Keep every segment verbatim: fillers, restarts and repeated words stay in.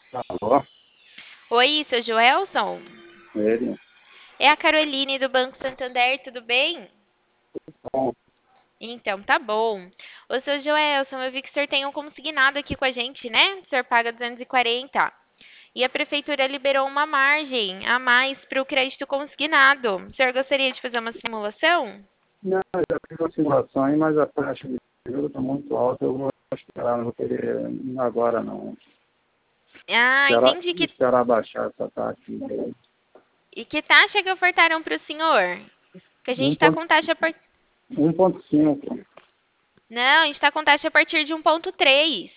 Alô? Oi, seu Joelson? Ele? É a Caroline do Banco Santander, tudo bem? Bom, Então, tá bom. Ô, seu Joelson, eu vi que o senhor tem um consignado aqui com a gente, né? O senhor paga duzentos e quarenta. E quarenta. E a prefeitura liberou uma margem a mais para o crédito consignado. O senhor gostaria de fazer uma simulação? não, eu já fiz uma simulação aí, mas a taxa de juros está muito alta. Eu vou esperar, não vou querer agora não. Ah, Esperar, entendi que... esperar baixar essa taxa. de E que taxa que ofertaram para o senhor? Que a gente está com taxa... a par- um ponto cinco. Não, a gente está com taxa a partir de um ponto três.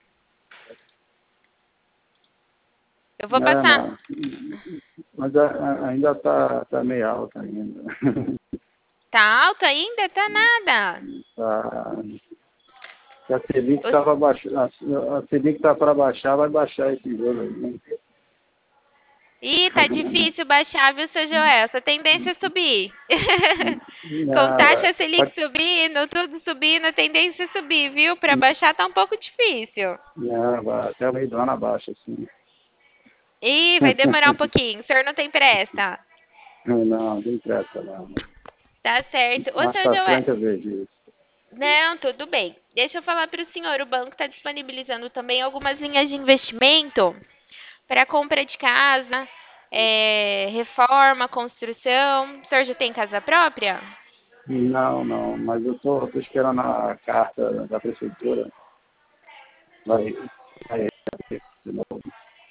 Eu vou Né, passar. não. Mas a- a- ainda está tá meio alta ainda. Tá alto ainda? Tá nada. Tá, se a Selic Os- estava baixando, a a Selic está para baixar, vai baixar esse jogo aí. Ih, tá difícil baixar, viu, seu Joel? A tendência é subir. Com Não, vai, taxa Selic vai, subindo, tudo subindo, a tendência é subir, viu? Para baixar tá um pouco difícil. não, vai até o meio do ano abaixo, assim. Ih, vai demorar um pouquinho. O senhor não tem pressa. Não, não tem pressa não. Tá certo. Ô, Mais seu pra Joel. frente eu vejo isso. Não, tudo bem. Deixa eu falar para o senhor. O banco está disponibilizando também algumas linhas de investimento para compra de casa, é, reforma, construção. O senhor já tem casa própria? Não, não, mas eu tô, tô esperando a carta da prefeitura. Vai, vai de novo.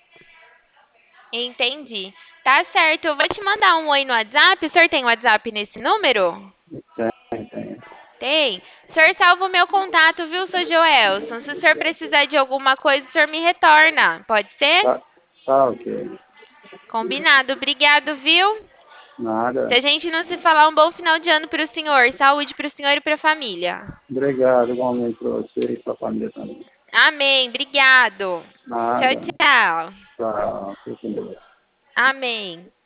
Entendi. Tá certo. Eu vou te mandar um oi no WhatsApp. O senhor tem WhatsApp nesse número? Tem, tem. Tem. O senhor salva o meu contato, viu, seu Joelson? Se o senhor precisar de alguma coisa, o senhor me retorna. Pode ser? Tá, tá ok. Combinado. Obrigado, viu? Se Nada. a gente não se falar, um bom final de ano para o senhor. Saúde para o senhor e para a família. Obrigado, igualmente para você e para a família também. Amém. Obrigado. Tchau, Nada. tchau. Tchau. Fique com Deus. Amém.